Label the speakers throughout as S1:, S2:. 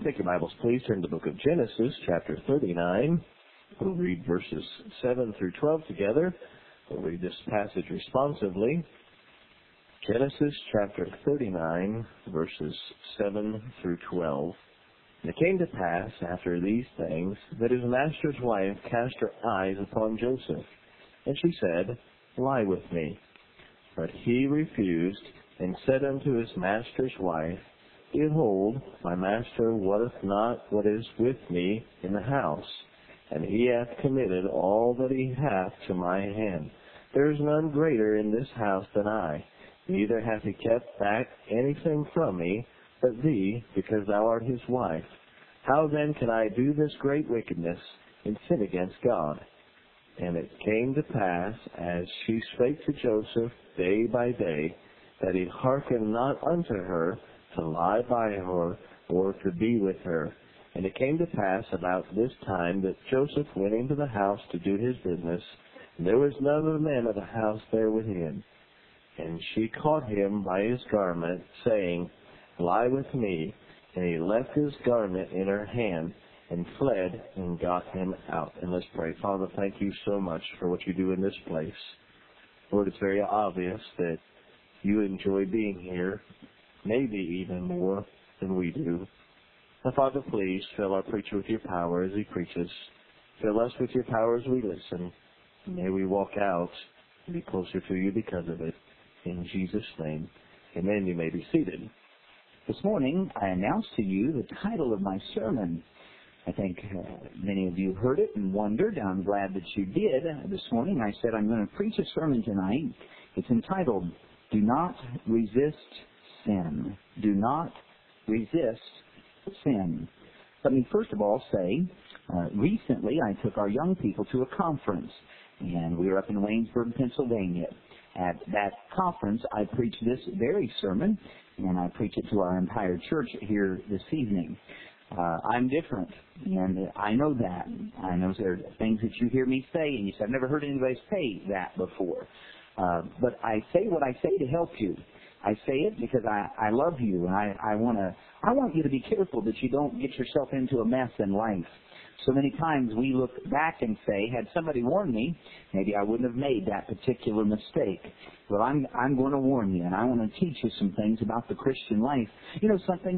S1: Take your Bibles, please. Turn to the book of Genesis, chapter 39. We'll read verses 7 through 12 together. We'll read this passage responsively. Genesis, chapter 39, verses 7 through 12. And it came to pass, after these things, that his master's wife cast her eyes upon Joseph. And she said, Lie with me. But he refused, and said unto his master's wife, Behold, my master wotteth not what is with me in the house, and he hath committed all that he hath to my hand. There is none greater in this house than I, neither hath he kept back anything from me, but thee, because thou art his wife. How then can I do this great wickedness, and sin against God? And it came to pass, as she spake to Joseph day by day, that he hearkened not unto her, to lie by her, or to be with her. And it came to pass about this time that Joseph went into the house to do his business, and there was none of the men of the house there with him. And she caught him by his garment, saying, Lie with me. And he left his garment in her hand, and fled, and got him out. And let's pray. Father, thank you so much for what you do in this place. Lord, it's very obvious that you enjoy being here, maybe even more than we do. Now, Father, please fill our preacher with your power as he preaches. Fill us with your power as we listen. May we walk out and be closer to you because of it. In Jesus' name, amen. You may be seated.
S2: This morning, I announced to you the title of my sermon. I think many of you heard it and wondered. I'm glad that you did. This morning, I said I'm going to preach a sermon tonight. It's entitled, Do Not Resist Sin. Do not resist sin. Let me first of all say, recently I took our young people to a conference, and we were up in Waynesburg, Pennsylvania. At that conference, I preached this very sermon, and I preach it to our entire church here this evening. I'm different, and I know that. I know there are things that you hear me say, and you say, I've never heard anybody say that before. But I say what I say to help you. I say it because I love you, and I want you to be careful that you don't get yourself into a mess in life. So many times we look back and say, had somebody warned me, maybe I wouldn't have made that particular mistake. Well, I'm going to warn you, and I want to teach you some things about the Christian life. You know something?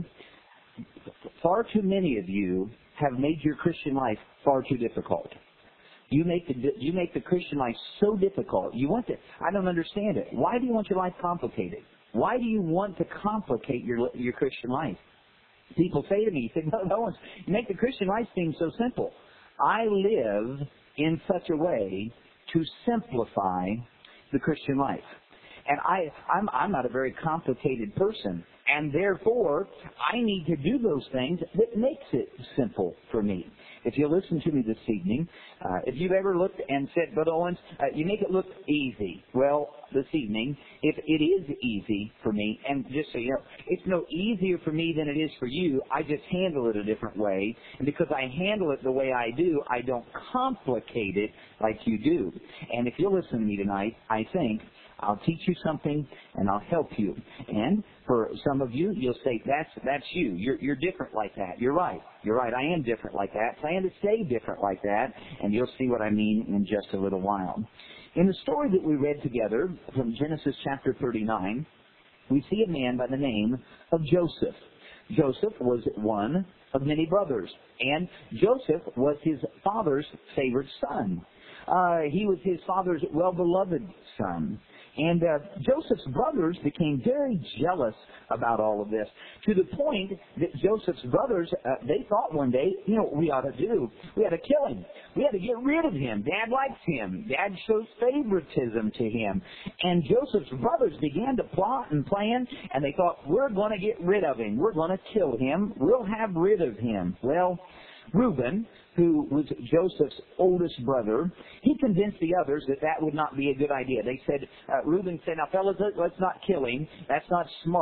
S2: Far too many of you have made your Christian life far too difficult. You make the Christian life so difficult. I don't understand it. Why do you want your life complicated? Why do you want to complicate your Christian life? People say to me, you make the Christian life seem so simple. I live in such a way to simplify the Christian life. And I'm not a very complicated person. And therefore, I need to do those things that makes it simple for me. If you listen to me this evening, if you've ever looked and said, Brother Owens, you make it look easy. Well, this evening, if it is easy for me, and just so you know, it's no easier for me than it is for you, I just handle it a different way. And because I handle it the way I do, I don't complicate it like you do. And if you'll listen to me tonight, I think I'll teach you something and I'll help you. And for some of you, you'll say, that's you. You're different like that. You're right. I am different like that. Plan to stay different like that. And you'll see what I mean in just a little while. In the story that we read together from Genesis chapter 39, we see a man by the name of Joseph. Joseph was one of many brothers. And Joseph was his father's favorite son. He was his father's well-beloved son. And Joseph's brothers became very jealous about all of this, to the point that Joseph's brothers, they thought one day, what we ought to do? We ought to kill him. We ought to get rid of him. Dad likes him. Dad shows favoritism to him. And Joseph's brothers began to plot and plan, and they thought, we're going to get rid of him. We're going to kill him. We'll have rid of him. Well, Reuben, who was Joseph's oldest brother, he convinced the others that would not be a good idea. They said, Reuben said, now fellas, let's not kill him. That's not smart.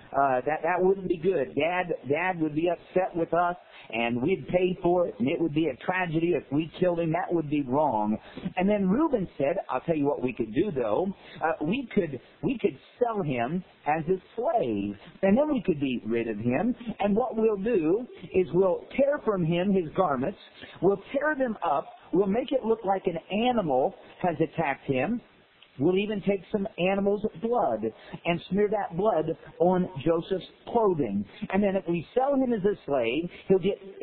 S2: that wouldn't be good. Dad would be upset with us, and we'd pay for it, and it would be a tragedy if we killed him. That would be wrong. And then Reuben said, I'll tell you what we could do, though. We could sell him as a slave, and then we could be rid of him. And what we'll do is we'll tear from him his garments. We'll tear them up. We'll make it look like an animal has attacked him. We'll even take some animal's blood and smear that blood on Joseph's clothing. And then if we sell him as a slave, he'll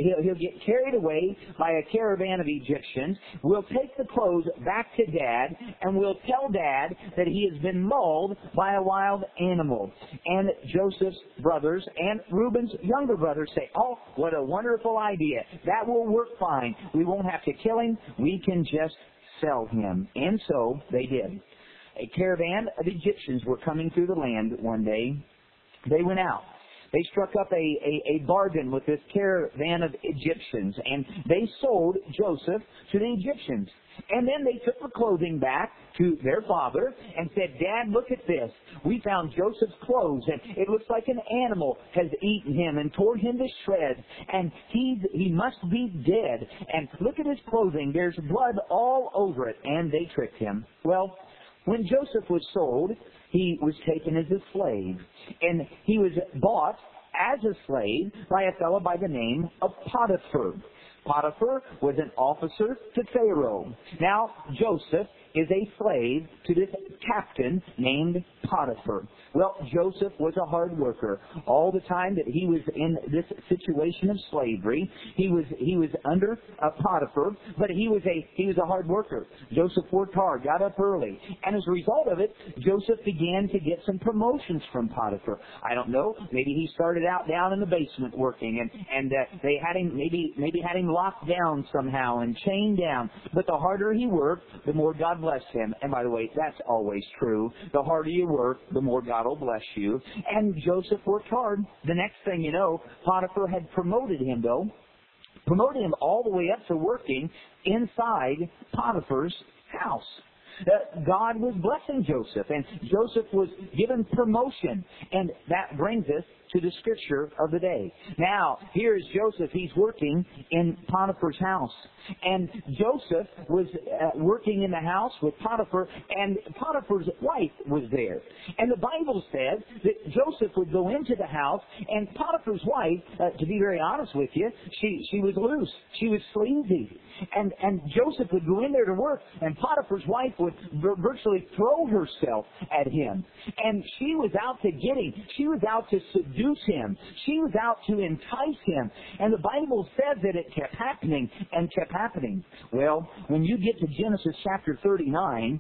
S2: get carried away by a caravan of Egyptians. We'll take the clothes back to Dad, and we'll tell Dad that he has been mauled by a wild animal. And Joseph's brothers and Reuben's younger brothers say, oh, what a wonderful idea. That will work fine. We won't have to kill him. We can just sell him. And so they did. A caravan of Egyptians were coming through the land one day. They went out. They struck up a bargain with this caravan of Egyptians, and they sold Joseph to the Egyptians. And then they took the clothing back to their father and said, Dad, look at this. We found Joseph's clothes, and it looks like an animal has eaten him and tore him to shreds, and he must be dead. And look at his clothing. There's blood all over it. And they tricked him. Well, when Joseph was sold, he was taken as a slave, and he was bought as a slave by a fellow by the name of Potiphar. Potiphar was an officer to Pharaoh. Now, Joseph is a slave to this captain named Potiphar. Well, Joseph was a hard worker. All the time that he was in this situation of slavery, he was under Potiphar, but he was a hard worker. Joseph worked hard, got up early, and as a result of it, Joseph began to get some promotions from Potiphar. I don't know, maybe he started out down in the basement working, and they had him maybe had him locked down somehow and chained down. But the harder he worked, the more God blessed him. And by the way, that's always true. The harder you work, the more God will bless you. And Joseph worked hard. The next thing you know, Potiphar had promoted him, though. Promoted him all the way up to working inside Potiphar's house. God was blessing Joseph, and Joseph was given promotion. And that brings us to the scripture of the day. Now, here is Joseph. He's working in Potiphar's house. And Joseph was working in the house with Potiphar, and Potiphar's wife was there. And the Bible says that Joseph would go into the house, and Potiphar's wife, to be very honest with you, she was loose. She was sleazy. And Joseph would go in there to work, and Potiphar's wife would virtually throw herself at him. And she was out to get him. She was out to seduce him. She was out to entice him. And the Bible says that it kept happening and kept happening. Well, when you get to Genesis chapter 39,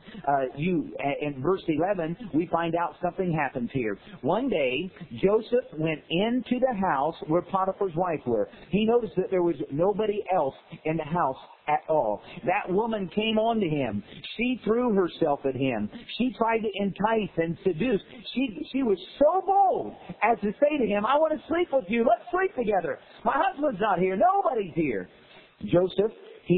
S2: in verse 11, we find out something happens here. One day, Joseph went into the house where Potiphar's wife were. He noticed that there was nobody else in the house at all. That woman came on to him. She threw herself at him. She tried to entice and seduce. She was so bold as to say to him, I want to sleep with you. Let's sleep together. My husband's not here. Nobody's here. Joseph,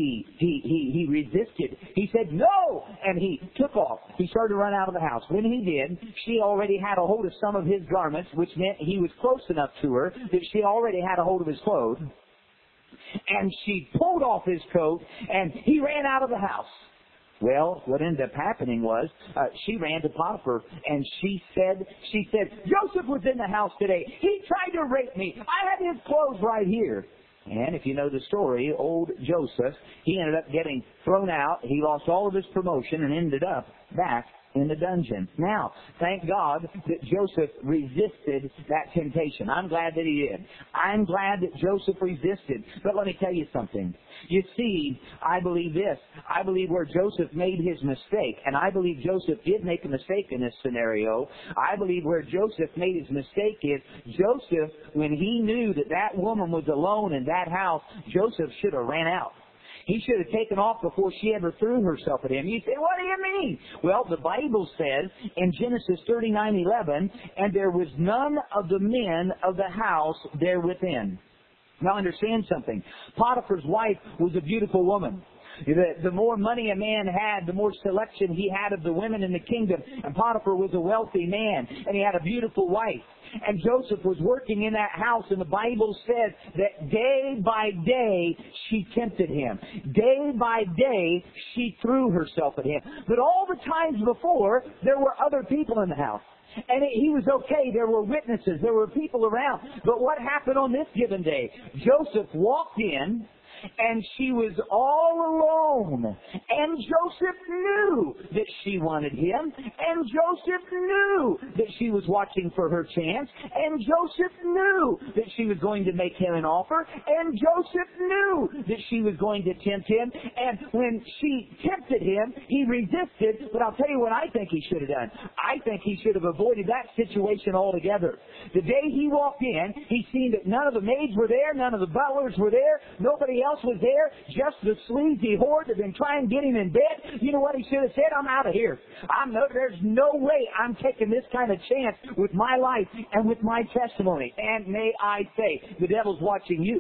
S2: he resisted. He said, no! And he took off. He started to run out of the house. When he did, she already had a hold of some of his garments, which meant he was close enough to her that she already had a hold of his clothes. And she pulled off his coat, and he ran out of the house. Well, what ended up happening was she ran to Potiphar, and she said, Joseph was in the house today. He tried to rape me. I had his clothes right here. And if you know the story, old Joseph, he ended up getting thrown out. He lost all of his promotion and ended up back in the dungeon. Now, thank God that Joseph resisted that temptation. I'm glad that he did. I'm glad that Joseph resisted. But let me tell you something. You see, I believe this. I believe where Joseph made his mistake, and I believe Joseph did make a mistake in this scenario. I believe where Joseph made his mistake is Joseph, when he knew that that woman was alone in that house, Joseph should have ran out. He should have taken off before she ever threw herself at him. You say, what do you mean? Well, the Bible says in Genesis 39:11, and there was none of the men of the house there within. Now understand something. Potiphar's wife was a beautiful woman. The more money a man had, the more selection he had of the women in the kingdom. And Potiphar was a wealthy man, and he had a beautiful wife. And Joseph was working in that house, and the Bible says that day by day she tempted him. Day by day she threw herself at him. But all the times before, there were other people in the house. And he was okay. There were witnesses. There were people around. But what happened on this given day? Joseph walked in, and she was all alone. And Joseph knew that she wanted him. And Joseph knew that she was watching for her chance. And Joseph knew that she was going to make him an offer. And Joseph knew that she was going to tempt him. And when she tempted him, he resisted. But I'll tell you what I think he should have done. I think he should have avoided that situation altogether. The day he walked in, he seen that none of the maids were there, none of the butlers were there, nobody else was there, just the sleazy horde that had been trying to get him in bed. You know what he should have said? I'm out of here. There's no way I'm taking this kind of chance with my life and with my testimony. And may I say, the devil's watching you.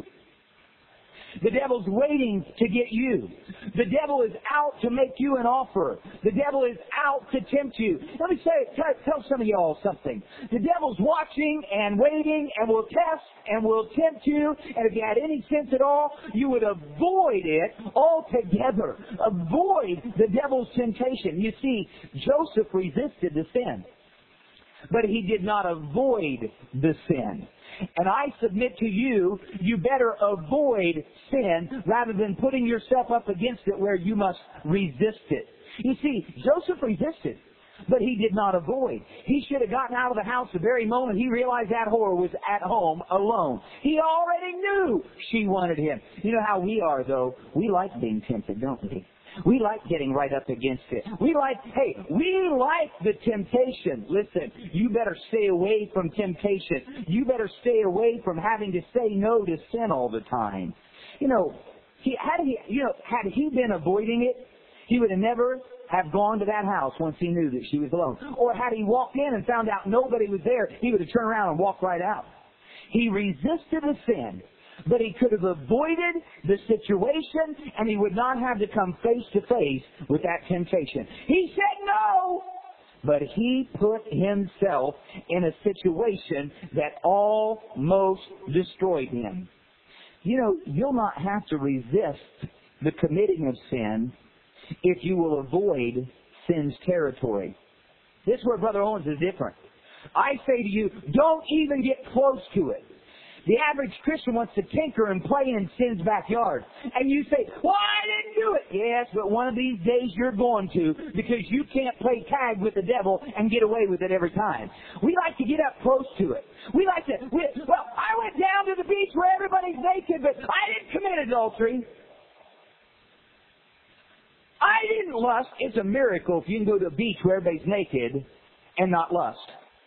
S2: The devil's waiting to get you. The devil is out to make you an offer. The devil is out to tempt you. Let me tell some of y'all something. The devil's watching and waiting and will test and will tempt you. And if you had any sense at all, you would avoid it altogether. Avoid the devil's temptation. You see, Joseph resisted the sin, but he did not avoid the sin. And I submit to you, you better avoid sin rather than putting yourself up against it where you must resist it. You see, Joseph resisted, but he did not avoid. He should have gotten out of the house the very moment he realized that whore was at home alone. He already knew she wanted him. You know how we are, though? We like being tempted, don't we? We like getting right up against it. We like the temptation. Listen, you better stay away from temptation. You better stay away from having to say no to sin all the time. Had he been avoiding it, he would have never have gone to that house once he knew that she was alone. Or had he walked in and found out nobody was there, he would have turned around and walked right out. He resisted the sin, but he could have avoided the situation, and he would not have to come face to face with that temptation. He said no, but he put himself in a situation that almost destroyed him. You'll not have to resist the committing of sin if you will avoid sin's territory. This is where Brother Owens is different. I say to you, don't even get close to it. The average Christian wants to tinker and play in sin's backyard. And you say, well, I didn't do it. Yes, but one of these days you're going to, because you can't play tag with the devil and get away with it every time. We like to get up close to it. I went down to the beach where everybody's naked, but I didn't commit adultery. I didn't lust. It's a miracle if you can go to a beach where everybody's naked and not lust.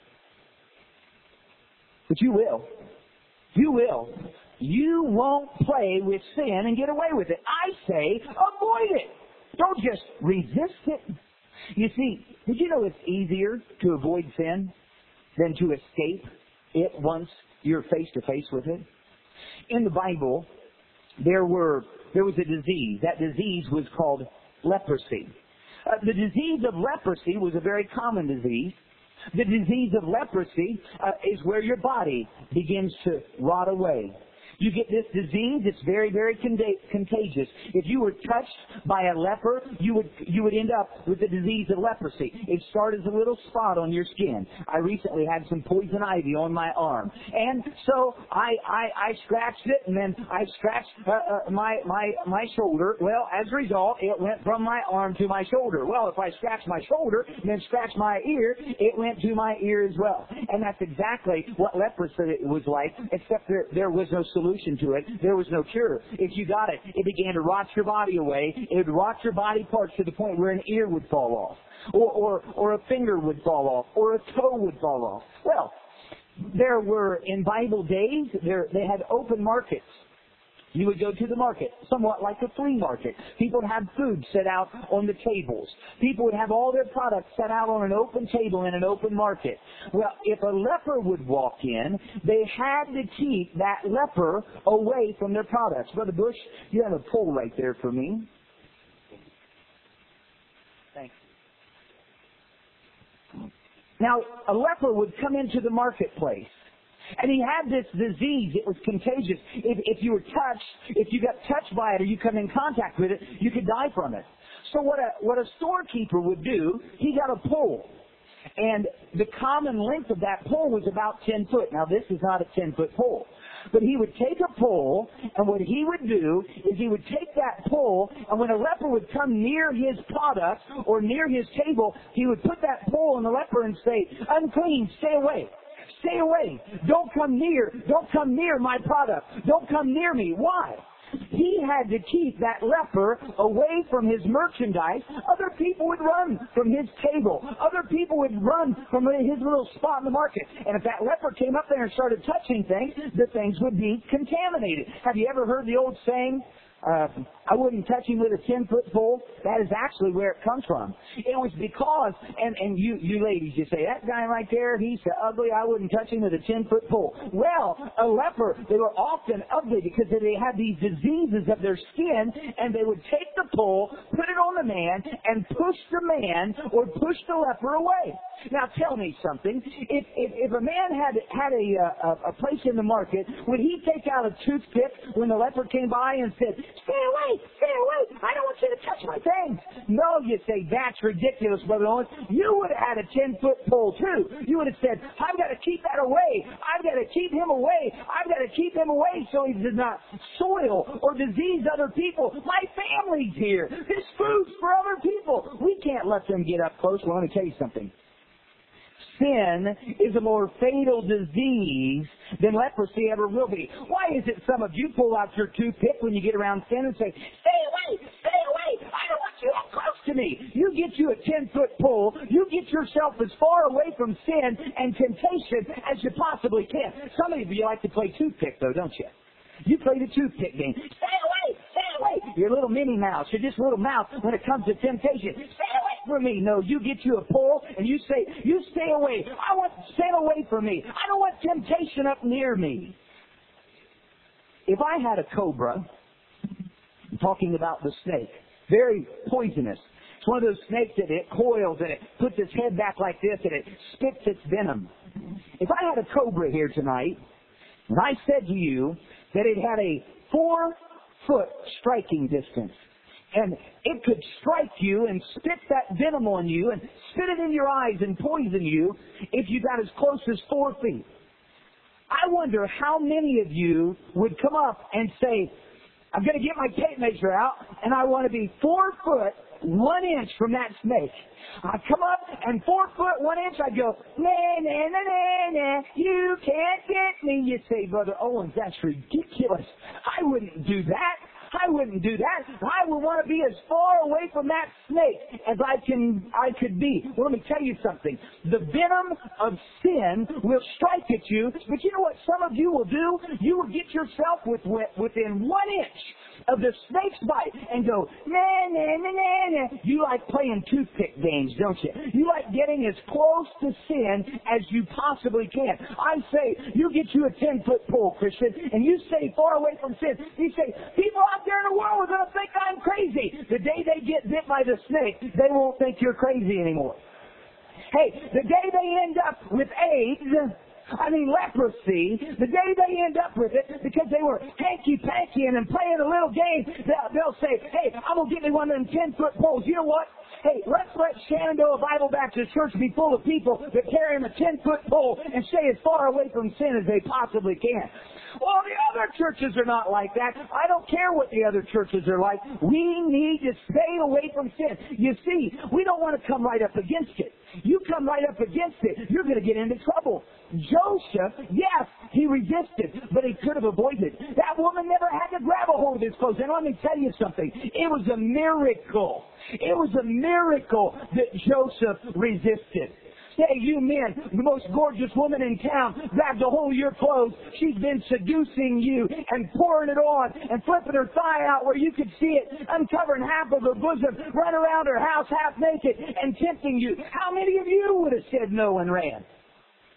S2: But you will. You will. You won't play with sin and get away with it. I say avoid it. Don't just resist it. You see, did you know it's easier to avoid sin than to escape it once you're face to face with it? In the Bible, there was a disease. That disease was called leprosy. The disease of leprosy was a very common disease. The disease of leprosy is where your body begins to rot away. You get this disease, it's very, very contagious. If you were touched by a leper, you would end up with the disease of leprosy. It starts as a little spot on your skin. I recently had some poison ivy on my arm. And so I scratched it, and then I scratched my shoulder. Well, as a result, it went from my arm to my shoulder. Well, if I scratched my shoulder and then scratched my ear, it went to my ear as well. And that's exactly what leprosy was like, except there was no solution to it. There was no cure. If you got it, it began to rot your body away. It would rot your body parts to the point where an ear would fall off, or a finger would fall off, or a toe would fall off. Well, there were, in Bible days, they had open markets. You would go to the market, somewhat like a flea market. People would have food set out on the tables. People would have all their products set out on an open table in an open market. Well, if a leper would walk in, they had to keep that leper away from their products. Brother Bush, you have a pole right there for me. Thanks. Now, a leper would come into the marketplace. And he had this disease. It was contagious. If you were touched, if you got touched by it or you come in contact with it, you could die from it. So what a storekeeper would do, he got a pole. And the common length of that pole was about 10 foot. Now, this is not a 10-foot pole. But he would take a pole, and what he would do is he would take that pole, and when a leper would come near his product or near his table, he would put that pole on the leper and say, "Unclean, stay away. Stay away. Don't come near. Don't come near my product. Don't come near me." Why? He had to keep that leper away from his merchandise. Other people would run from his table. Other people would run from his little spot in the market. And if that leper came up there and started touching things, the things would be contaminated. Have you ever heard the old saying, I wouldn't touch him with a 10-foot pole? That is actually where it comes from. It was because, and you ladies, you say, that guy right there, he's so ugly, I wouldn't touch him with a 10-foot pole. Well, a leper, they were often ugly because they had these diseases of their skin, and they would take the pole, put it on the man, and push the man or push the leper away. Now tell me something. If a man had a place in the market, would he take out a toothpick when the leper came by and said, "Stay away, stay away, I don't want you to touch my things"? No, you say, that's ridiculous, Brother Owens. You would have had a 10-foot pole too. You would have said, I've got to keep that away. I've got to keep him away. I've got to keep him away so he does not soil or disease other people. My family's here. This food's for other people. We can't let them get up close. Well, let me tell you something. Sin is a more fatal disease than leprosy ever will be. Why is it some of you pull out your toothpick when you get around sin and say, "Stay away, stay away, I don't want you that close to me"? You get you a 10-foot pole, you get yourself as far away from sin and temptation as you possibly can. Some of you like to play toothpick though, don't you? You play the toothpick game. Stay away, stay away. You're a little Minnie Mouse. You're just a little mouse when it comes to temptation. Stay away from me. No, you get you a pole and you say, you stay away. I want sin away from me. I don't want temptation up near me. If I had a cobra, I'm talking about the snake, very poisonous. It's one of those snakes that it coils and it puts its head back like this and it spits its venom. If I had a cobra here tonight, and I said to you that it had a 4-foot striking distance, and it could strike you and spit that venom on you and spit it in your eyes and poison you if you got as close as 4 feet. I wonder how many of you would come up and say, I'm going to get my tape measure out and I want to be 4 foot 1 inch from that snake. I come up and 4 foot 1 inch, I go, nah, nah, nah, nah, nah, you can't get me. You say, Brother Owens, that's ridiculous. I wouldn't do that. I wouldn't do that. I would want to be as far away from that snake as I could be. Well, let me tell you something. The venom of sin will strike at you, but you know what some of you will do? You will get yourself within 1 inch of the snake's bite and go, nah, nah, nah, nah, nah. You like playing toothpick games, don't you? You like getting as close to sin as you possibly can. I say, you get you a 10-foot pole, Christian, and you stay far away from sin. You say, people out there in the world are going to think I'm crazy. The day they get bit by the snake, they won't think you're crazy anymore. Hey, the day they end up with leprosy, the day they end up with it, because they were hanky-panky and playing a little game, they'll say, hey, I'm going to get me one of them 10-foot poles. You know what? Hey, let's let Shenandoah Bible Baptist Church be full of people that carry a 10-foot pole and stay as far away from sin as they possibly can. Well, the other churches are not like that. I don't care what the other churches are like. We need to stay away from sin. You see, we don't want to come right up against it. You come right up against it, you're going to get into trouble. Joseph, yes, he resisted, but he could have avoided. That woman never had to grab a hold of his clothes. And let me tell you something. It was a miracle. It was a miracle that Joseph resisted. Hey, you men, the most gorgeous woman in town grabbed a hold of your clothes. She's been seducing you and pouring it on and flipping her thigh out where you could see it, uncovering half of her bosom, run around her house half naked and tempting you. How many of you would have said no and ran?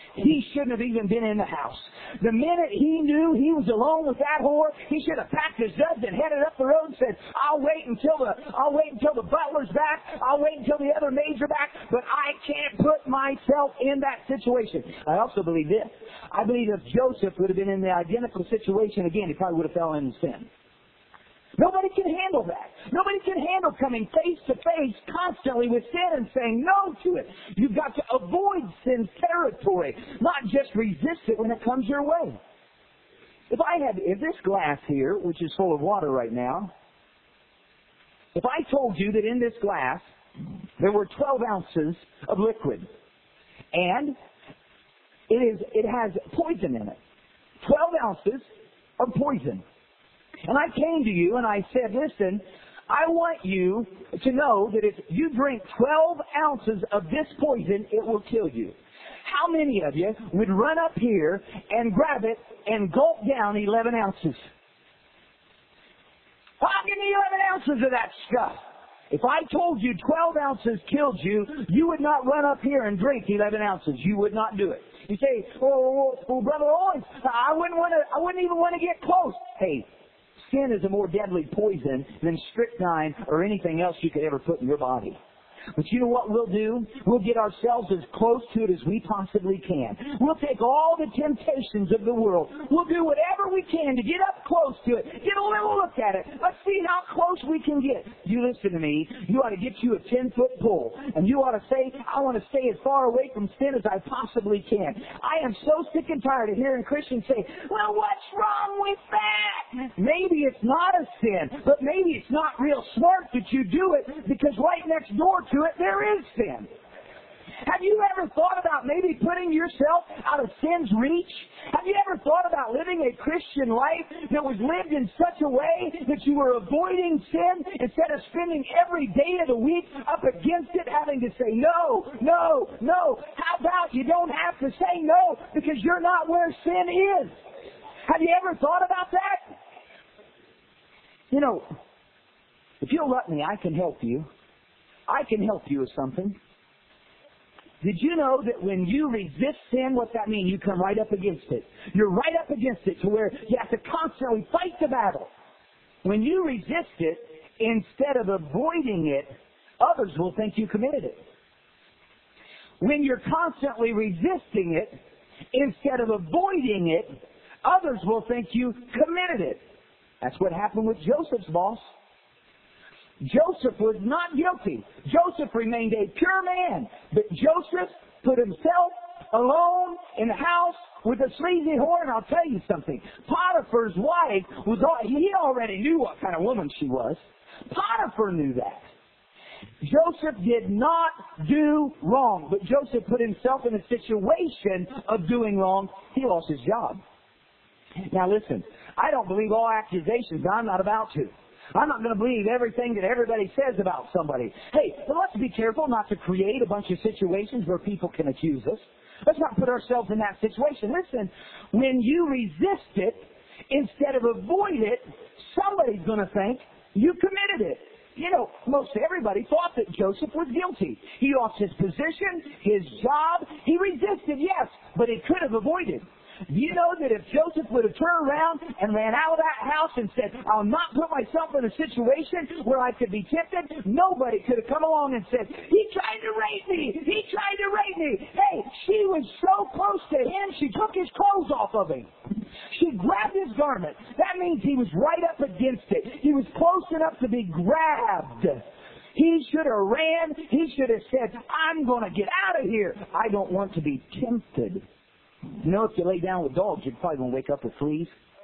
S2: he shouldn't have even been in the house. The minute he knew he was alone with that whore, he should have packed his duds and headed up the road and said, I'll wait until the butler's back. I'll wait until the other maids are back. But I can't put myself in that situation. I also believe this. I believe if Joseph would have been in the identical situation again, he probably would have fell into sin. Nobody can handle that. Nobody can handle coming face to face constantly with sin and saying no to it. You've got to avoid sin's territory, not just resist it when it comes your way. If this glass here, which is full of water right now, if I told you that in this glass there were 12 ounces of liquid, and it has poison in it, 12 ounces of poison. And I came to you and I said, listen, I want you to know that if you drink 12 ounces of this poison, it will kill you. How many of you would run up here and grab it and gulp down 11 ounces? I'll give me 11 ounces of that stuff. If I told you 12 ounces killed you, you would not run up here and drink 11 ounces. You would not do it. You say, well, Brother Owens, I wouldn't even want to get close. Hey, sin is a more deadly poison than strychnine or anything else you could ever put in your body. But you know what we'll do? We'll get ourselves as close to it as we possibly can. We'll take all the temptations of the world. We'll do whatever we can to get up close to it. Get a little look at it. Let's see how close we can get. You listen to me. You ought to get you a 10-foot pole. And you ought to say, I want to stay as far away from sin as I possibly can. I am so sick and tired of hearing Christians say, well, what's wrong with that? Maybe it's not a sin, but maybe it's not real smart that you do it because right next door to it, there is sin. Have you ever thought about maybe putting yourself out of sin's reach? Have you ever thought about living a Christian life that was lived in such a way that you were avoiding sin instead of spending every day of the week up against it, having to say no, no, no? How about you don't have to say no because you're not where sin is? Have you ever thought about that? You know, if you'll let me, I can help you. I can help you with something. Did you know that when you resist sin, what that means? You come right up against it. You're right up against it to where you have to constantly fight the battle. When you resist it, instead of avoiding it, others will think you committed it. When you're constantly resisting it, instead of avoiding it, others will think you committed it. That's what happened with Joseph's boss. Joseph was not guilty. Joseph remained a pure man. But Joseph put himself alone in the house with a sleazy whore. And I'll tell you something. Potiphar's wife he already knew what kind of woman she was. Potiphar knew that. Joseph did not do wrong. But Joseph put himself in a situation of doing wrong. He lost his job. Now listen, I don't believe all accusations. I'm not about to. I'm not going to believe everything that everybody says about somebody. Hey, but let's be careful not to create a bunch of situations where people can accuse us. Let's not put ourselves in that situation. Listen, when you resist it, instead of avoid it, somebody's going to think you committed it. You know, most everybody thought that Joseph was guilty. He lost his position, his job. He resisted, yes, but he could have avoided. Do you know that if Joseph would have turned around and ran out of that house and said, I'll not put myself in a situation where I could be tempted, nobody could have come along and said, he tried to rape me! He tried to rape me! Hey, she was so close to him, she took his clothes off of him. She grabbed his garment. That means he was right up against it. He was close enough to be grabbed. He should have ran. He should have said, I'm going to get out of here. I don't want to be tempted. You know, if you lay down with dogs, you're probably going to wake up with fleas.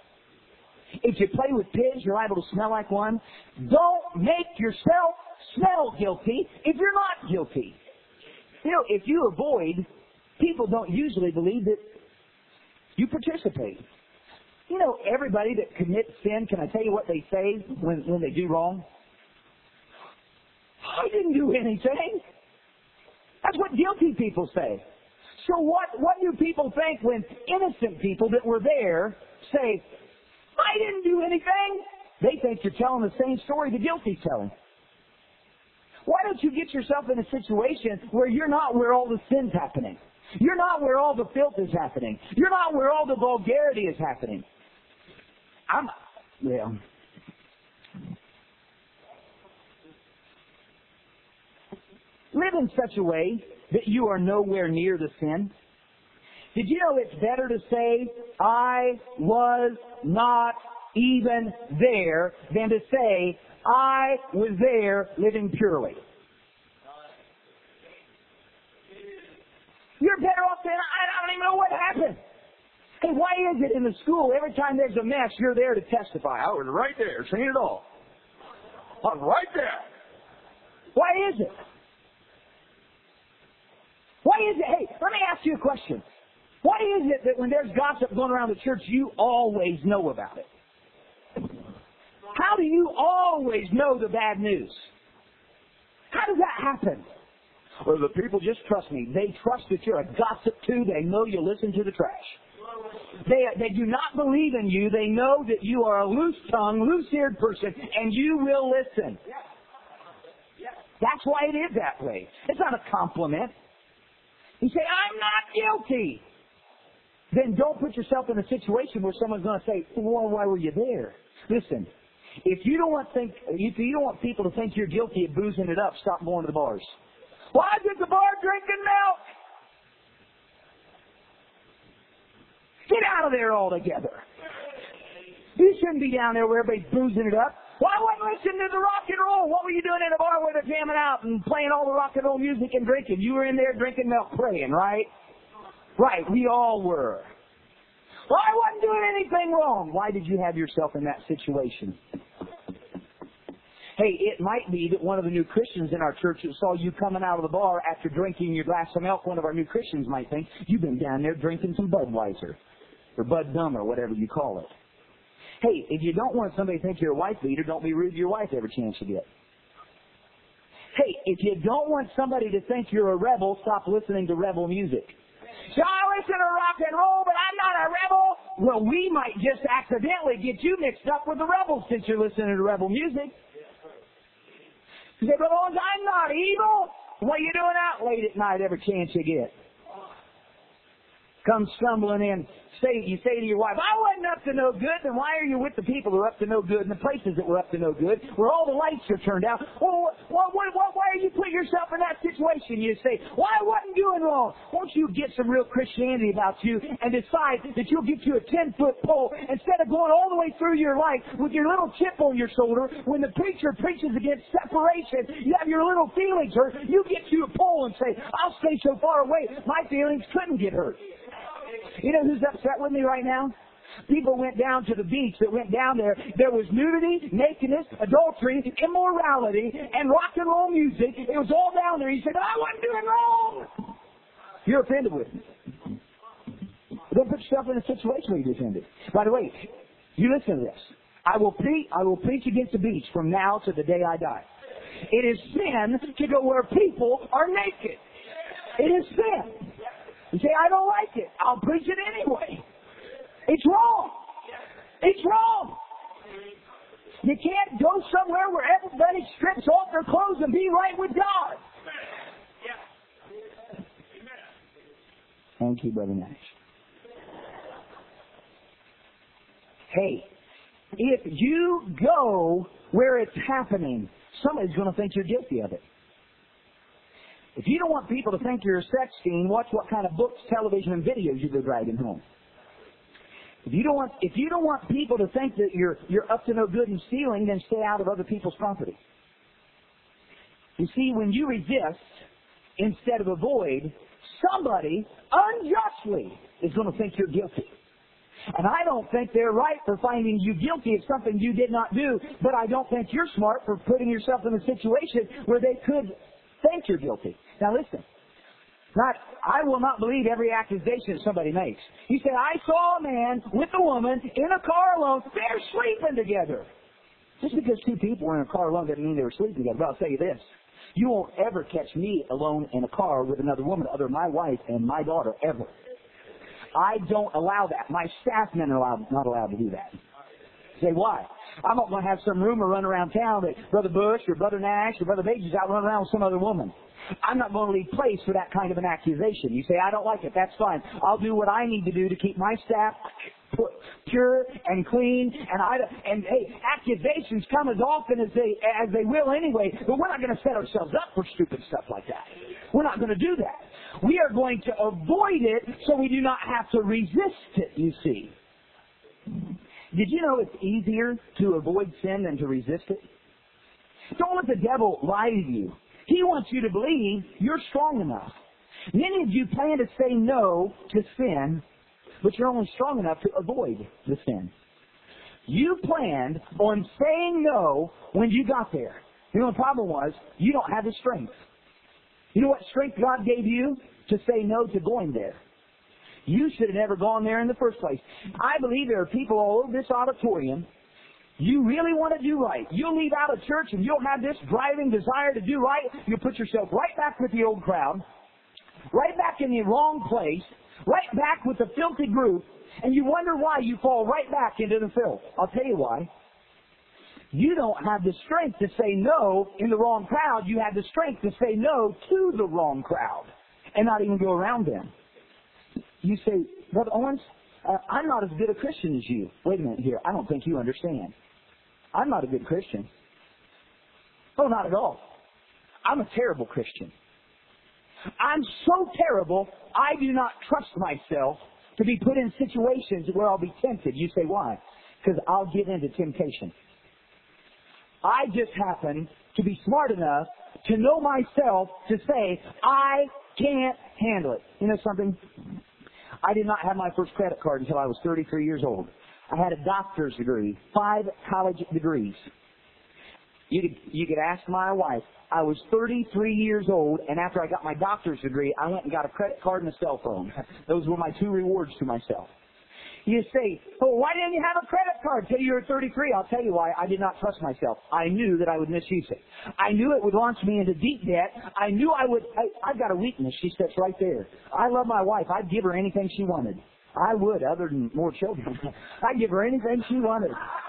S2: If you play with pigs, you're liable to smell like one. Don't make yourself smell guilty if you're not guilty. You know, if you avoid, people don't usually believe that you participate. You know, everybody that commits sin, can I tell you what they say when they do wrong? I didn't do anything. That's what guilty people say. So what do people think when innocent people that were there say, I didn't do anything? They think you're telling the same story the guilty's telling. Why don't you get yourself in a situation where you're not where all the sin's happening? You're not where all the filth is happening. You're not where all the vulgarity is happening. Live in such a way that you are nowhere near the sin. Did you know it's better to say, I was not even there, than to say, I was there living purely? You're better off saying, I don't even know what happened. Hey, why is it in the school, every time there's a mess, you're there to testify? I was right there, seen it all. I was right there. Why is it? Why is it? Hey, let me ask you a question. Why is it that when there's gossip going around the church, you always know about it? How do you always know the bad news? How does that happen? Well, the people just trust me. They trust that you're a gossip too. They know you listen to the trash. They do not believe in you. They know that you are a loose-tongued, loose-eared person, and you will listen. That's why it is that way. It's not a compliment. You say, I'm not guilty. Then don't put yourself in a situation where someone's going to say, well, why were you there? Listen, if you don't want people to think you're guilty of boozing it up, stop going to the bars. Why is at the bar drinking milk? Get out of there altogether. You shouldn't be down there where everybody's boozing it up. Why wasn't listening to the rock and roll? What were you doing in a bar where they're jamming out and playing all the rock and roll music and drinking? You were in there drinking milk, praying, right? Right, we all were. Well, I wasn't doing anything wrong. Why did you have yourself in that situation? Hey, it might be that one of the new Christians in our church that saw you coming out of the bar after drinking your glass of milk, one of our new Christians might think, you've been down there drinking some Budweiser, or Bud Dumb, or whatever you call it. Hey, if you don't want somebody to think you're a wife beater, don't be rude to your wife every chance you get. Hey, if you don't want somebody to think you're a rebel, stop listening to rebel music. So I listen to rock and roll, but I'm not a rebel. Well, we might just accidentally get you mixed up with the rebels since you're listening to rebel music. You say, but I'm not evil. What are you doing out late at night every chance you get? Come stumbling in. You say to your wife, I wasn't up to no good, then why are you with the people who are up to no good and the places that were up to no good, where all the lights are turned out? Well, why are you putting yourself in that situation? You say, well, I wasn't doing wrong. Won't you get some real Christianity about you and decide that you'll get you a 10-foot pole instead of going all the way through your life with your little chip on your shoulder? When the preacher preaches against separation, you have your little feelings hurt. You get you a pole and say, I'll stay so far away, my feelings couldn't get hurt. You know who's upset with me right now? People went down to the beach that went down there. There was nudity, nakedness, adultery, immorality, and rock and roll music. It was all down there. He said, I wasn't doing wrong. You're offended with me. Don't put yourself in a situation where you're offended. By the way, you listen to this. I will preach against the beach from now to the day I die. It is sin to go where people are naked. It is sin. You say, I don't like it. I'll preach it anyway. It's wrong. It's wrong. You can't go somewhere where everybody strips off their clothes and be right with God. Thank you, Brother Nash. Hey, if you go where it's happening, somebody's going to think you're guilty of it. If you don't want people to think you're a sex fiend, watch what kind of books, television, and videos you go dragging home. If you don't want people to think that you're up to no good in stealing, then stay out of other people's property. You see, when you resist instead of avoid, somebody unjustly is going to think you're guilty. And I don't think they're right for finding you guilty of something you did not do, but I don't think you're smart for putting yourself in a situation where they could think you're guilty. Now listen, I will not believe every accusation somebody makes. You say, I saw a man with a woman in a car alone. They're sleeping together. Just because two people were in a car alone doesn't mean they were sleeping together. But I'll tell you this. You won't ever catch me alone in a car with another woman other than my wife and my daughter, ever. I don't allow that. My staff men are not allowed to do that. Say, why? I'm not going to have some rumor run around town that Brother Bush or Brother Nash or Brother Bates is out running around with some other woman. I'm not going to leave place for that kind of an accusation. You say, I don't like it. That's fine. I'll do what I need to do to keep my staff pure and clean. And hey, accusations come as often as they will anyway. But we're not going to set ourselves up for stupid stuff like that. We're not going to do that. We are going to avoid it so we do not have to resist it, you see. Did you know it's easier to avoid sin than to resist it? Don't let the devil lie to you. He wants you to believe you're strong enough. Many of you plan to say no to sin, but you're only strong enough to avoid the sin. You planned on saying no when you got there. You know, the problem was you don't have the strength. You know what strength God gave you? To say no to going there. You should have never gone there in the first place. I believe there are people all over this auditorium. You really want to do right. You'll leave out of church and you'll have this driving desire to do right. You'll put yourself right back with the old crowd, right back in the wrong place, right back with the filthy group, and you wonder why you fall right back into the filth. I'll tell you why. You don't have the strength to say no in the wrong crowd. You have the strength to say no to the wrong crowd and not even go around them. You say, Brother Owens, I'm not as good a Christian as you. Wait a minute here. I don't think you understand. I'm not a good Christian. Oh, not at all. I'm a terrible Christian. I'm so terrible, I do not trust myself to be put in situations where I'll be tempted. You say, why? Because I'll give in to temptation. I just happen to be smart enough to know myself to say, I can't handle it. You know something? I did not have my first credit card until I was 33 years old. I had a doctor's degree, 5 college degrees. You could ask my wife. I was 33 years old, and after I got my doctor's degree, I went and got a credit card and a cell phone. Those were my 2 rewards to myself. You say, oh, why didn't you have a credit card till you were 33? I'll tell you why. I did not trust myself. I knew that I would misuse it. I knew it would launch me into deep debt. I knew I would. I've got a weakness. She sits right there. I love my wife. I'd give her anything she wanted. I would, other than more children. I'd give her anything she wanted.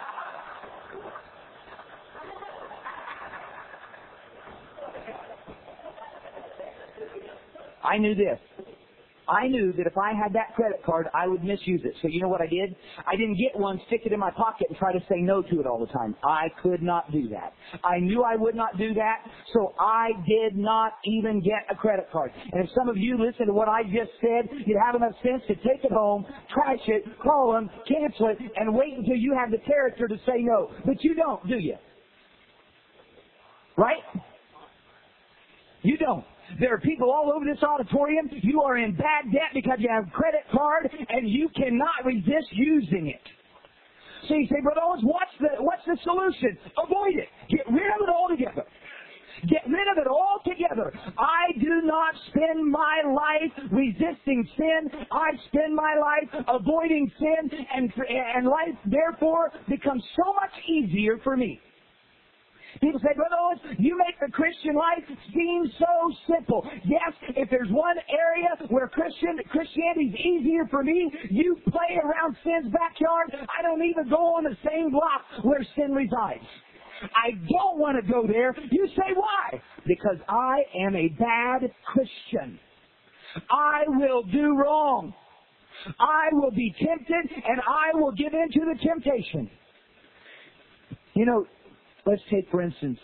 S2: I knew this. I knew that if I had that credit card, I would misuse it. So you know what I did? I didn't get one, stick it in my pocket, and try to say no to it all the time. I could not do that. I knew I would not do that, so I did not even get a credit card. And if some of you listen to what I just said, you'd have enough sense to take it home, trash it, call them, cancel it, and wait until you have the character to say no. But you don't, do you? Right? You don't. There are people all over this auditorium. You are in bad debt because you have a credit card and you cannot resist using it. So you say, Brother Owens, what's the solution? Avoid it. Get rid of it altogether. Get rid of it altogether. I do not spend my life resisting sin. I spend my life avoiding sin, and life therefore becomes so much easier for me. People say, Brother Owens, you make the Christian life seem so simple. Yes, if there's one area where Christianity is easier for me, you play around sin's backyard. I don't even go on the same block where sin resides. I don't want to go there. You say, why? Because I am a bad Christian. I will do wrong. I will be tempted, and I will give in to the temptation. You know, let's take, for instance,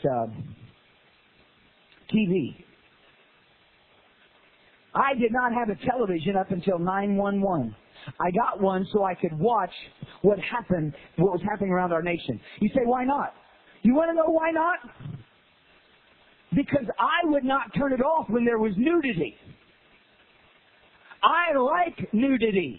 S2: TV. I did not have a television up until 9/11. I got one so I could watch what was happening around our nation. You say, why not? You want to know why not? Because I would not turn it off when there was nudity. I like nudity.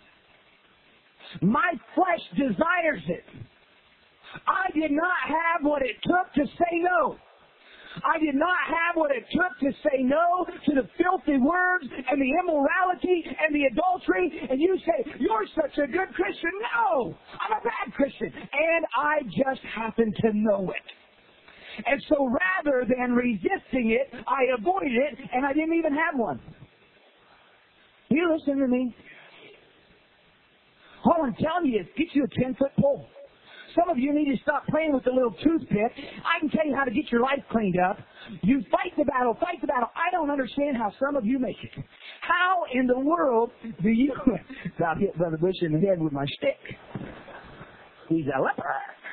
S2: My flesh desires it. I did not have what it took to say no. I did not have what it took to say no to the filthy words and the immorality and the adultery. And you say, you're such a good Christian. No, I'm a bad Christian. And I just happen to know it. And so rather than resisting it, I avoided it, and I didn't even have one. You listen to me? All I'm telling you is get you a 10-foot pole. Some of you need to stop playing with the little toothpick. I can tell you how to get your life cleaned up. You fight the battle, fight the battle. I don't understand how some of you make it. How in the world do you... I've hit Brother Bush in the head with my stick. He's a leper.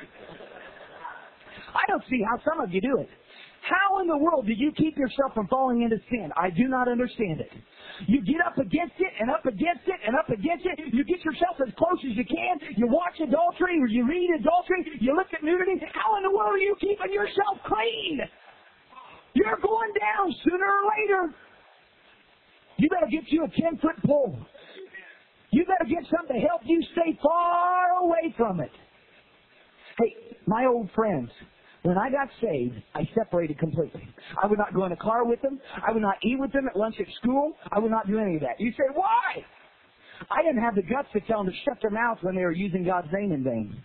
S2: I don't see how some of you do it. How in the world do you keep yourself from falling into sin? I do not understand it. You get up against it and up against it and up against it. You get yourself as close as you can. You watch adultery or you read adultery. You look at nudity. How in the world are you keeping yourself clean? You're going down sooner or later. You better get you a 10-foot pole. You better get something to help you stay far away from it. Hey, my old friends, when I got saved, I separated completely. I would not go in a car with them. I would not eat with them at lunch at school. I would not do any of that. You say, why? I didn't have the guts to tell them to shut their mouth when they were using God's name in vain.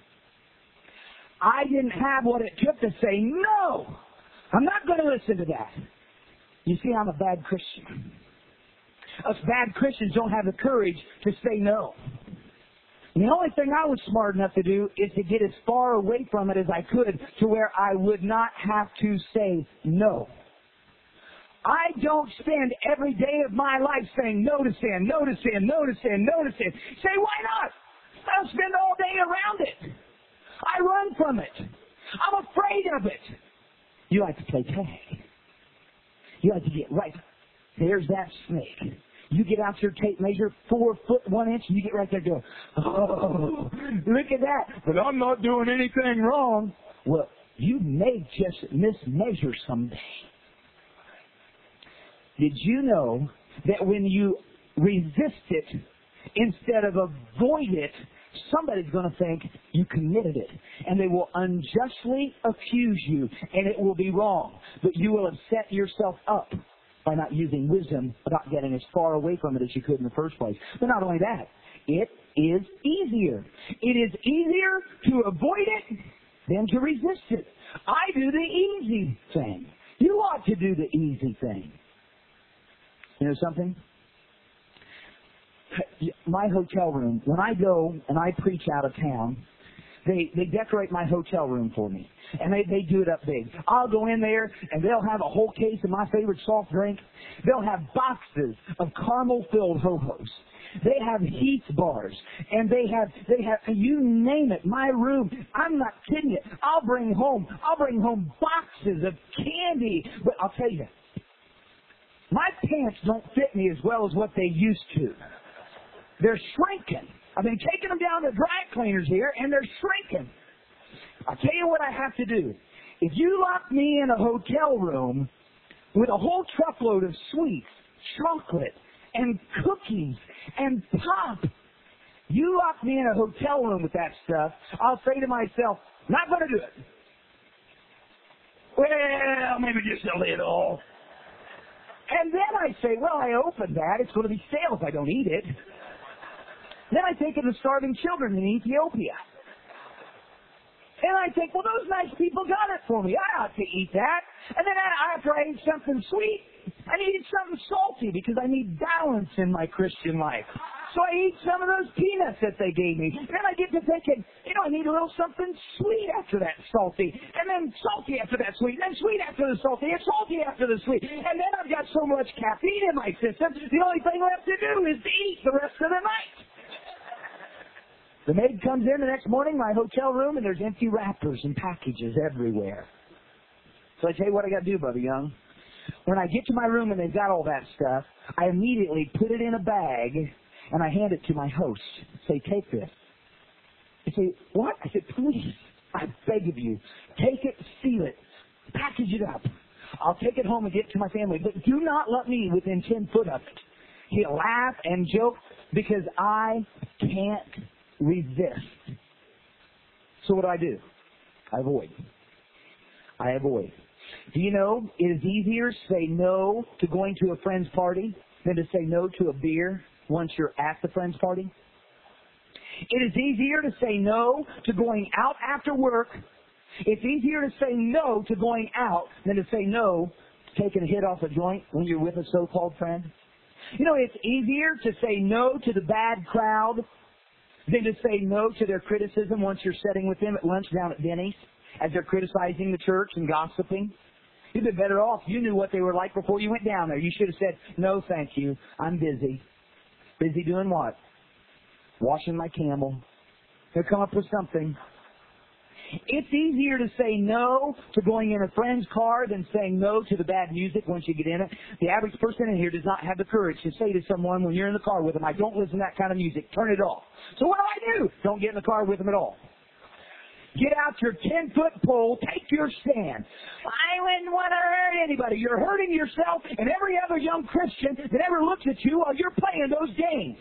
S2: I didn't have what it took to say, no, I'm not going to listen to that. You see, I'm a bad Christian. Us bad Christians don't have the courage to say no. And the only thing I was smart enough to do is to get as far away from it as I could to where I would not have to say no. I don't spend every day of my life saying no to sin, no to sin, no to sin, no to sin. Say, why not? I'll spend all day around it. I run from it. I'm afraid of it. You like to play tag. You like to get right. There's that snake. You get out your tape measure, 4 foot 1 inch, and you get right there going, oh, look at that. But I'm not doing anything wrong. Well, you may just mismeasure someday. Did you know that when you resist it instead of avoid it, somebody's going to think you committed it. And they will unjustly accuse you, and it will be wrong. But you will have set yourself up by not using wisdom about getting as far away from it as you could in the first place. But not only that, it is easier. It is easier to avoid it than to resist it. I do the easy thing. You ought to do the easy thing. You know something? My hotel room, when I go and I preach out of town, they decorate my hotel room for me. And they do it up big. I'll go in there and they'll have a whole case of my favorite soft drink. They'll have boxes of caramel-filled Ho-Hos. They have Heath bars. And they have, you name it, my room. I'm not kidding you. I'll bring home boxes of candy. But I'll tell you, my pants don't fit me as well as what they used to. They're shrinking. I've been taking them down to dry cleaners here, and they're shrinking. I'll tell you what I have to do. If you lock me in a hotel room with a whole truckload of sweets, chocolate, and cookies, and pop, you lock me in a hotel room with that stuff, I'll say to myself, not going to do it. Well, maybe just a little. And then I say, well, I opened that. It's going to be stale if I don't eat it. Then I take it to starving children in Ethiopia. And I think, well, those nice people got it for me. I ought to eat that. And then after I eat something sweet, I need something salty because I need balance in my Christian life. So I eat some of those peanuts that they gave me. Then I get to thinking, I need a little something sweet after that salty. And then salty after that sweet. And then sweet after the salty. And salty after the sweet. And then I've got so much caffeine in my system, the only thing left to do is to eat the rest of the night. The maid comes in the next morning, my hotel room, and there's empty wrappers and packages everywhere. So I tell you what I got to do, Brother Young. When I get to my room and they've got all that stuff, I immediately put it in a bag and I hand it to my host. Say, take this. I say, what? I said, please, I beg of you, take it, seal it, package it up. I'll take it home and get it to my family, but do not let me within 10 foot of it. He'll laugh and joke because I can't resist. So what do? I avoid. Do you know it is easier to say no to going to a friend's party than to say no to a beer once you're at the friend's party? It is easier to say no to going out after work. It's easier to say no to going out than to say no to taking a hit off a joint when you're with a so-called friend. It's easier to say no to the bad crowd than to say no to their criticism once you're sitting with them at lunch down at Denny's as they're criticizing the church and gossiping? You'd be better off. You knew what they were like before you went down there. You should have said, no, thank you. I'm busy. Busy doing what? Washing my camel. They'll come up with something. It's easier to say no to going in a friend's car than saying no to the bad music once you get in it. The average person in here does not have the courage to say to someone when you're in the car with them, I don't listen to that kind of music. Turn it off. So what do? Don't get in the car with them at all. Get out your 10-foot pole. Take your stand. I wouldn't want to hurt anybody. You're hurting yourself and every other young Christian that ever looks at you while you're playing those games.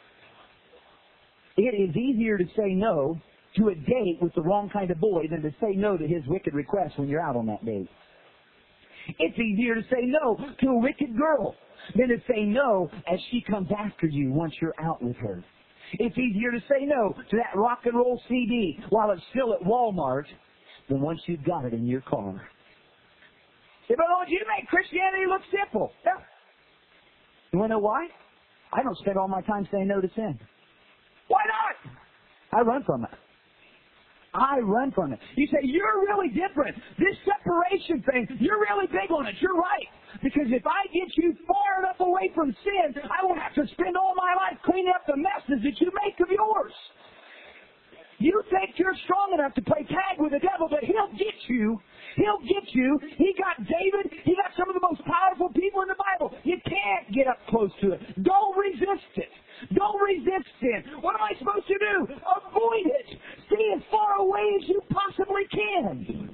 S2: It is easier to say no to a date with the wrong kind of boy than to say no to his wicked request when you're out on that date. It's easier to say no to a wicked girl than to say no as she comes after you once you're out with her. It's easier to say no to that rock and roll CD while it's still at Walmart than once you've got it in your car. But Lord, you make Christianity look simple. Yeah. You want to know why? I don't spend all my time saying no to sin. Why not? I run from it. I run from it. You say, you're really different. This separation thing, you're really big on it. You're right. Because if I get you far enough away from sin, I won't have to spend all my life cleaning up the messes that you make of yours. You think you're strong enough to play tag with the devil, but he'll get you. He'll get you. He got David. He got some of the most powerful people in the Bible. You can't get up close to it. Don't resist it. Don't resist sin. What am I supposed to do? Avoid it. Stay as far away as you possibly can.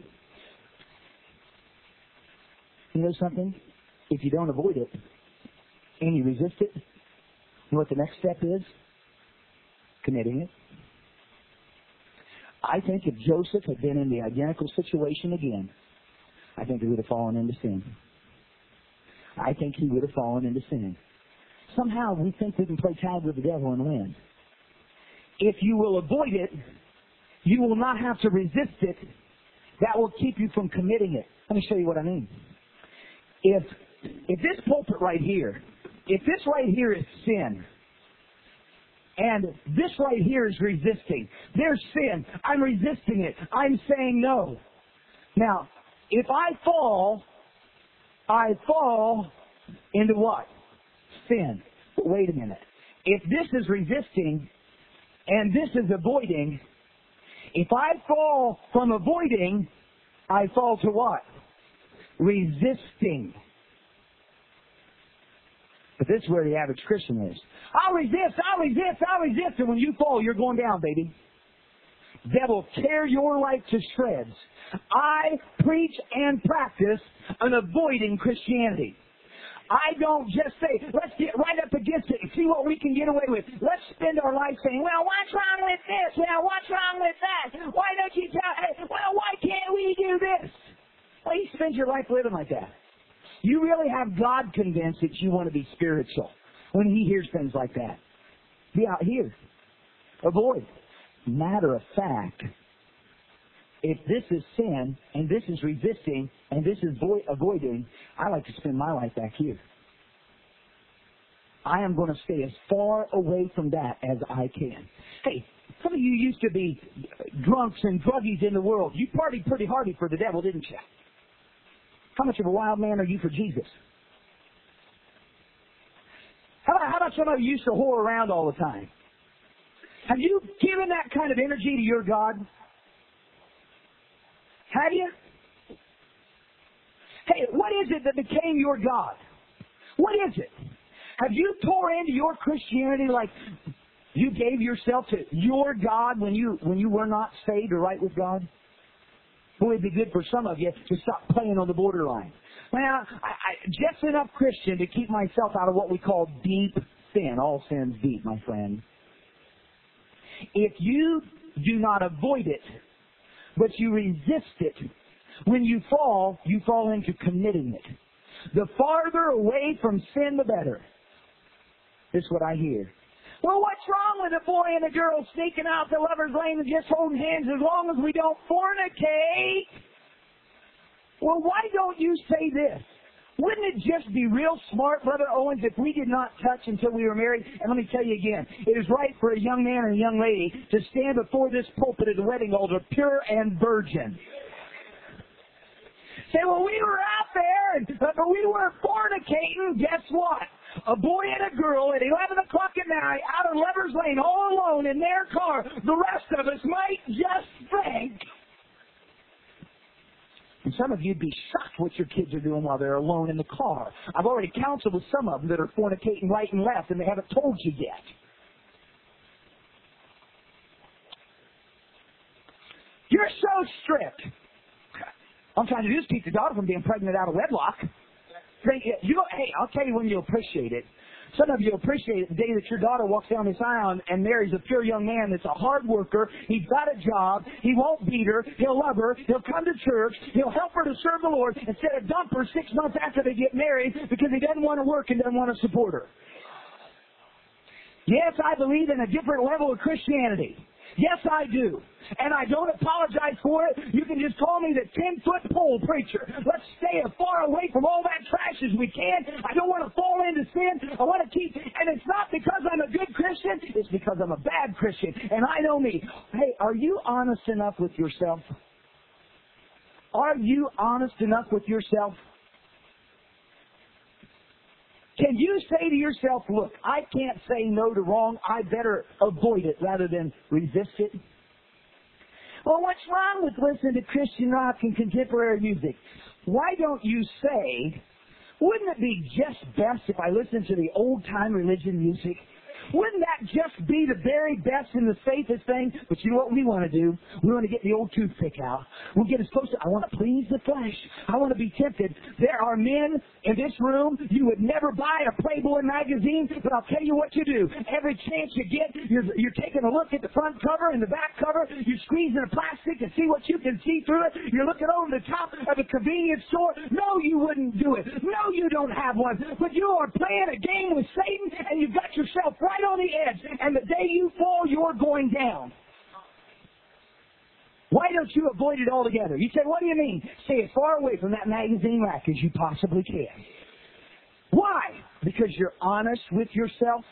S2: You know something? If you don't avoid it and you resist it, you know what the next step is? Committing it. I think if Joseph had been in the identical situation again, I think he would have fallen into sin. I think he would have fallen into sin. Somehow we think we can play tag with the devil and win. If you will avoid it, you will not have to resist it. That will keep you from committing it. Let me show you what I mean. If this pulpit right here, if this right here is sin, and this right here is resisting. There's sin. I'm resisting it. I'm saying no. Now, if I fall into what? Sin. But wait a minute. If this is resisting and this is avoiding, if I fall from avoiding, I fall to what? Resisting. But this is where the average Christian is. I'll resist. And when you fall, you're going down, baby. Devil, tear your life to shreds. I preach and practice an avoiding Christianity. I don't just say, let's get right up against it and see what we can get away with. Let's spend our life saying, well, what's wrong with this? Well, what's wrong with that? Why don't you tell, well, why can't we do this? Well, you spend your life living like that. You really have God convinced that you want to be spiritual when He hears things like that. Be out here. Avoid. Matter of fact, if this is sin, and this is resisting, and this is avoiding, I like to spend my life back here. I am going to stay as far away from that as I can. Hey, some of you used to be drunks and druggies in the world. You partied pretty hardy for the devil, didn't you? How much of a wild man are you for Jesus? How about some of you used to whore around all the time? Have you given that kind of energy to your God? Have you? Hey, what is it that became your God? What is it? Have you tore into your Christianity like you gave yourself to your God when you were not saved or right with God? Boy, it'd be good for some of you to stop playing on the borderline. Well, I just enough Christian to keep myself out of what we call deep sin. All sin's deep, my friend. If you do not avoid it, but you resist it, when you fall into committing it. The farther away from sin, the better. This is what I hear. Well, what's wrong with a boy and a girl sneaking out the lover's lane and just holding hands as long as we don't fornicate? Well, why don't you say this? Wouldn't it just be real smart, Brother Owens, if we did not touch until we were married? And let me tell you again, it is right for a young man and a young lady to stand before this pulpit at the wedding altar pure and virgin. Say, well, we were out there, but we were fornicating. Guess what? A boy and a girl at 11 o'clock at night out on Lover's Lane all alone in their car. The rest of us might just think. And some of you would be shocked what your kids are doing while they're alone in the car. I've already counseled with some of them that are fornicating right and left, and they haven't told you yet. You're so strict. All I'm trying to do is keep the daughter from being pregnant out of wedlock. Hey, I'll tell you when you'll appreciate it. Some of you will appreciate it the day that your daughter walks down this aisle and marries a pure young man that's a hard worker. He's got a job. He won't beat her. He'll love her. He'll come to church. He'll help her to serve the Lord instead of dump her 6 months after they get married because he doesn't want to work and doesn't want to support her. Yes, I believe in a different level of Christianity. Yes, I do. And I don't apologize for it. You can just call me the 10-foot pole preacher. Let's stay as far away from all that trash as we can. I don't want to fall into sin. I want to keep, and it's not because I'm a good Christian. It's because I'm a bad Christian. And I know me. Hey, are you honest enough with yourself? Are you honest enough with yourself? Can you say to yourself, look, I can't say no to wrong. I better avoid it rather than resist it? Well, what's wrong with listening to Christian rock and contemporary music? Why don't you say, wouldn't it be just best if I listened to the old-time religion music? Wouldn't that just be the very best and the safest thing? But you know what we want to do? We want to get the old toothpick out. We'll get as close to, I want to please the flesh. I want to be tempted. There are men in this room, you would never buy a Playboy magazine, but I'll tell you what you do. Every chance you get, you're taking a look at the front cover and the back cover. You're squeezing the plastic to see what you can see through it. You're looking over the top of a convenience store. No, you wouldn't do it. No, you don't have one. But you are playing a game with Satan, and you've got yourself right on the edge, and the day you fall, you're going down. Why don't you avoid it altogether? You say, what do you mean? Stay as far away from that magazine rack as you possibly can. Why? Because you're honest with yourself.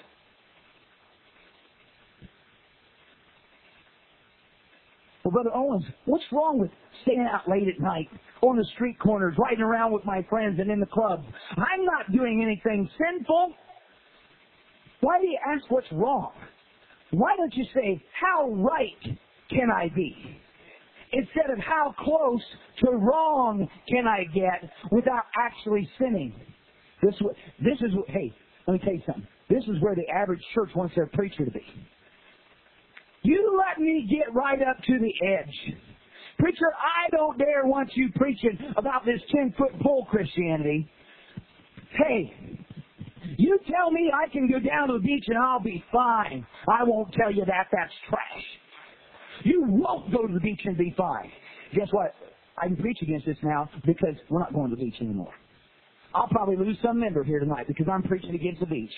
S2: Well, Brother Owens, what's wrong with staying out late at night on the street corners, riding around with my friends and in the club? I'm not doing anything sinful. Why do you ask what's wrong? Why don't you say, how right can I be? Instead of how close to wrong can I get without actually sinning? This is, hey, let me tell you something. This is where the average church wants their preacher to be. You let me get right up to the edge. Preacher, I don't dare want you preaching about this 10-foot pole Christianity. Hey, you tell me I can go down to the beach and I'll be fine. I won't tell you that. That's trash. You won't go to the beach and be fine. Guess what? I can preach against this now because we're not going to the beach anymore. I'll probably lose some member here tonight because I'm preaching against the beach.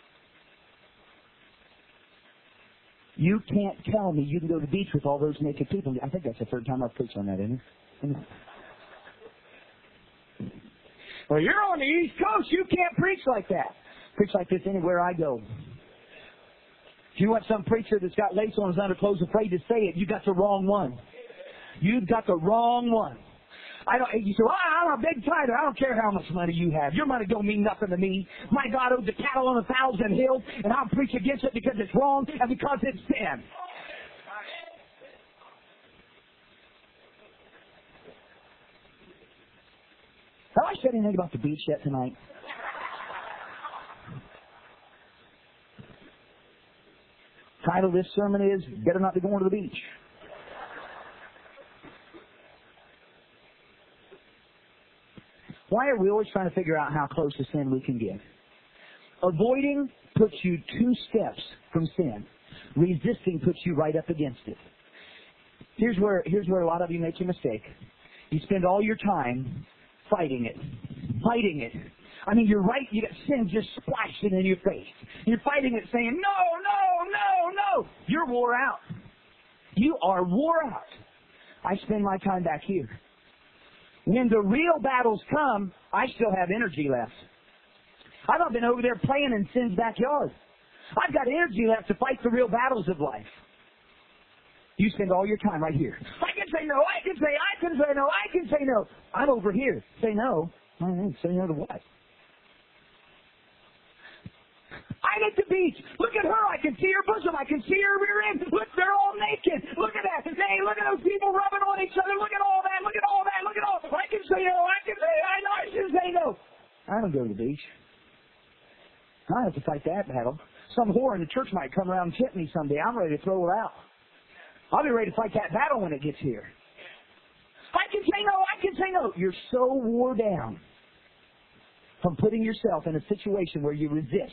S2: You can't tell me you can go to the beach with all those naked people. I think that's the third time I've preached on that, isn't it? Well, you're on the East Coast. You can't preach like that. Preach like this anywhere I go. If you want some preacher that's got lace on his underclothes afraid to say it, you got the wrong one. You've got the wrong one. You say, well, I'm a big tither. I don't care how much money you have. Your money don't mean nothing to me. My God owns the cattle on 1,000 hills, and I'll preach against it because it's wrong and because it's sin. Have I said anything about the beach yet tonight? Title of this sermon is, Better Not Be Going to the Beach. Why are we always trying to figure out how close to sin we can get? Avoiding puts you 2 steps from sin. Resisting puts you right up against it. Here's where a lot of you make your mistake. You spend all your time fighting it. Fighting it. I mean, you're right. You got sin just splashing in your face. You're fighting it saying, no, no, no, no. You're wore out. You are wore out. I spend my time back here. When the real battles come, I still have energy left. I've not been over there playing in sin's backyard. I've got energy left to fight the real battles of life. You spend all your time right here. I can say no, I can say no. I'm over here. Say no. Say no to what? I'm at the beach. Look at her. I can see her bosom. I can see her rear end. Look, they're all naked. Look at that. Hey, look at those people rubbing on each other. Look at all that. Look at all that. Look at all. I can say no. I know I should say no. I don't go to the beach. I have to fight that battle. Some whore in the church might come around and tempt me someday. I'm ready to throw her out. I'll be ready to fight that battle when it gets here. I can say no. I can say no. You're so wore down from putting yourself in a situation where you resist.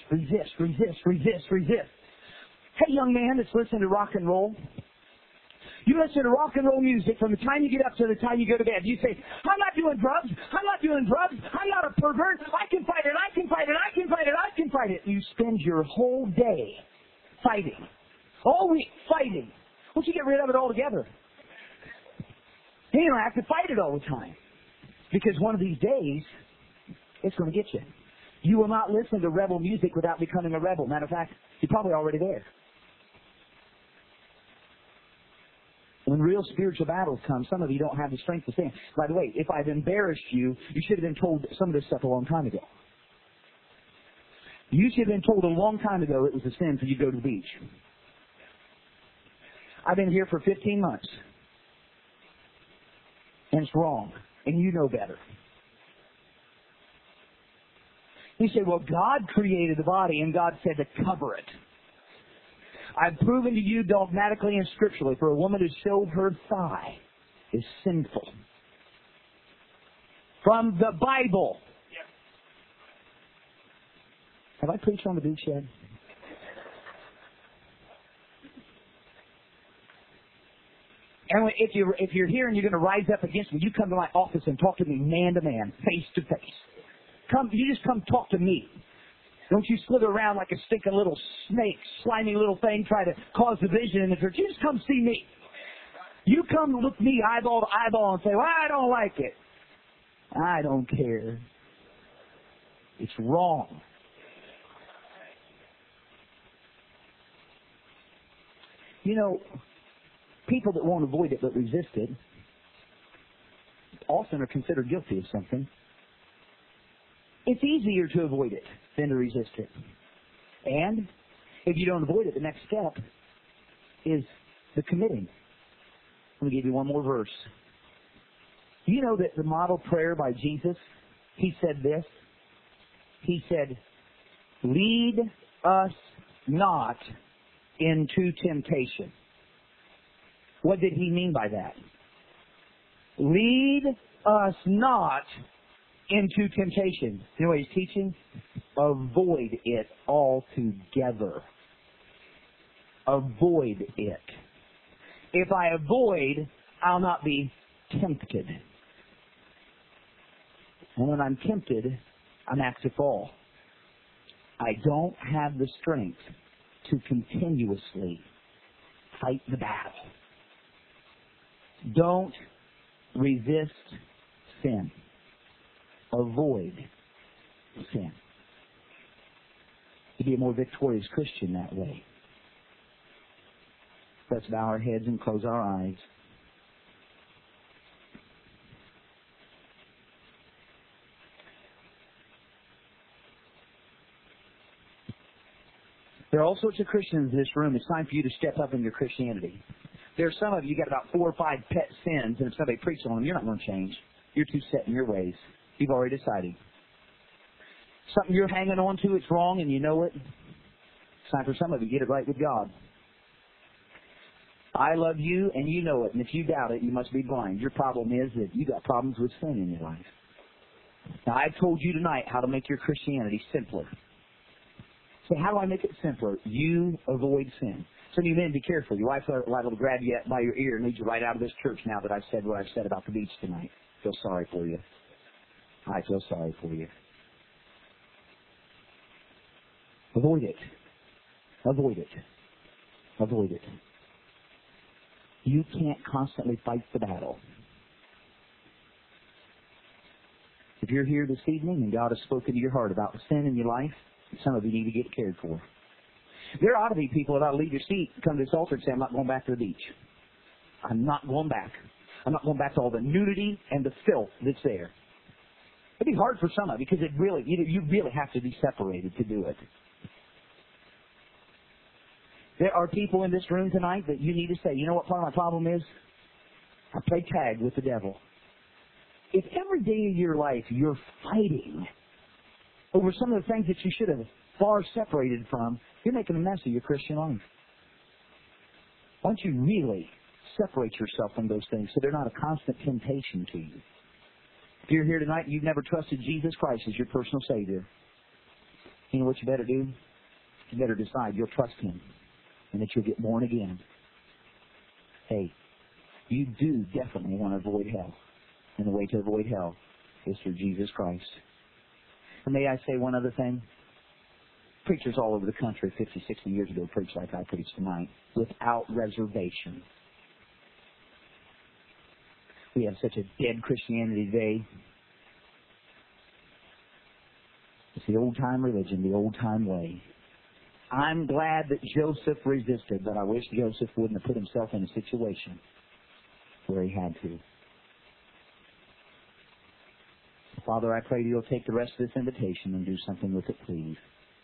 S2: Hey, young man that's listening to rock and roll, you listen to rock and roll music from the time you get up to the time you go to bed. You say, I'm not doing drugs. I'm not a pervert. I can fight it. You spend your whole day fighting. All week fighting. Why don't you get rid of it altogether? You don't have to fight it all the time. Because one of these days, it's going to get you. You will not listen to rebel music without becoming a rebel. Matter of fact, you're probably already there. When real spiritual battles come, some of you don't have the strength to stand. By the way, if I've embarrassed you, you should have been told some of this stuff a long time ago. You should have been told a long time ago it was a sin for you to go to the beach. I've been here for 15 months. And it's wrong. And you know better. You say, well, God created the body and God said to cover it. I've proven to you dogmatically and scripturally for a woman to show her thigh is sinful. From the Bible. Have I preached on the beach yet? And if you're here and you're going to rise up against me, you come to my office and talk to me man to man, face to face. You just come talk to me. Don't you slither around like a stinking little snake, slimy little thing, try to cause division in the church. You just come see me. You come look me eyeball to eyeball and say, well, I don't like it. I don't care. It's wrong. You know, people that won't avoid it but resist it often are considered guilty of something. It's easier to avoid it than to resist it. And if you don't avoid it, the next step is the committing. Let me give you one more verse. You know that the model prayer by Jesus, he said this. He said, lead us not into temptation. What did he mean by that? Lead us not into temptation. You know what he's teaching? Avoid it altogether. Avoid it. If I avoid, I'll not be tempted. And when I'm tempted, I'm apt to fall. I don't have the strength to continuously fight the battle. Don't resist sin. Avoid sin. To be a more victorious Christian that way. Let's bow our heads and close our eyes. There are all sorts of Christians in this room. It's time for you to step up in your Christianity. There are some of you got about 4 or 5 pet sins, and if somebody preaches on them, you're not going to change. You're too set in your ways. You've already decided. Something you're hanging on to, it's wrong, and you know it. It's time for some of you to get it right with God. I love you, and you know it, and if you doubt it, you must be blind. Your problem is that you got problems with sin in your life. Now, I've told you tonight how to make your Christianity simpler. So how do I make it simpler? You avoid sin. Some of you men, be careful. Your wife's liable to grab you by your ear and lead you right out of this church now that I've said what I've said about the beach tonight. I feel sorry for you. I feel sorry for you. Avoid it. Avoid it. Avoid it. You can't constantly fight the battle. If you're here this evening and God has spoken to your heart about sin in your life, some of you need to get cared for. There ought to be people that ought to leave your seat, come to this altar and say, I'm not going back to the beach. I'm not going back. I'm not going back to all the nudity and the filth that's there. It'd be hard for some of you because you really have to be separated to do it. There are people in this room tonight that you need to say, you know what part of my problem is? I play tag with the devil. If every day of your life you're fighting over some of the things that you should have far separated from, you're making a mess of your Christian life. Why don't you really separate yourself from those things so they're not a constant temptation to you? If you're here tonight and you've never trusted Jesus Christ as your personal Savior, you know what you better do? You better decide you'll trust Him and that you'll get born again. Hey, you do definitely want to avoid hell. And the way to avoid hell is through Jesus Christ. And may I say one other thing? Preachers all over the country 50, 60 years ago preached like I preach tonight, without reservation. We have such a dead Christianity today. It's the old-time religion, the old-time way. I'm glad that Joseph resisted, but I wish Joseph wouldn't have put himself in a situation where he had to. Father, I pray you'll take the rest of this invitation and do something with it, please.